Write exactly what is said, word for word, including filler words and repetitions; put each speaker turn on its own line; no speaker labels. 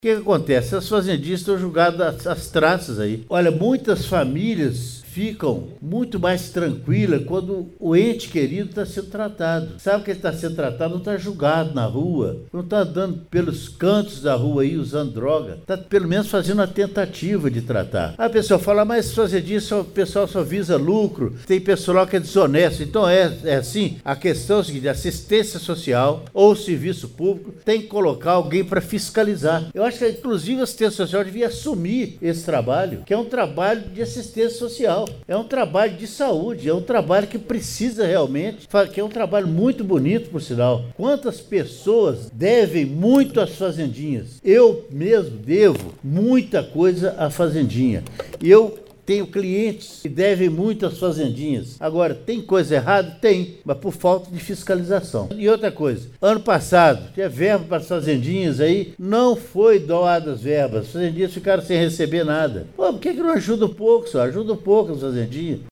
O que, que acontece? As fazendinhas estão julgadas às, às traças aí. Olha, muitas famílias ficam muito mais tranquilas quando o ente querido está sendo tratado. Sabe que ele está sendo tratado, não está julgado na rua, não está andando pelos cantos da rua aí usando droga, está pelo menos fazendo a tentativa de tratar. Aí a pessoa fala, mas fazendinha, o pessoal só visa lucro, tem pessoal que é desonesto. Então é, é assim, a questão é a seguinte, assistência social ou serviço público tem que colocar alguém para fiscalizar. Eu acho que inclusive a assistência social devia assumir esse trabalho, que é um trabalho de assistência social. É um trabalho de saúde, é um trabalho que precisa realmente, que é um trabalho muito bonito, por sinal. Quantas pessoas devem muito às fazendinhas? Eu mesmo devo muita coisa à fazendinha. Eu tenho clientes que devem muito às fazendinhas. Agora, tem coisa errada? Tem, mas por falta de fiscalização. E outra coisa, ano passado, tinha verba para as fazendinhas aí, não foi doadas verbas. As fazendinhas ficaram sem receber nada. Pô, por que, que não ajuda um pouco, só? Ajuda um pouco as fazendinhas.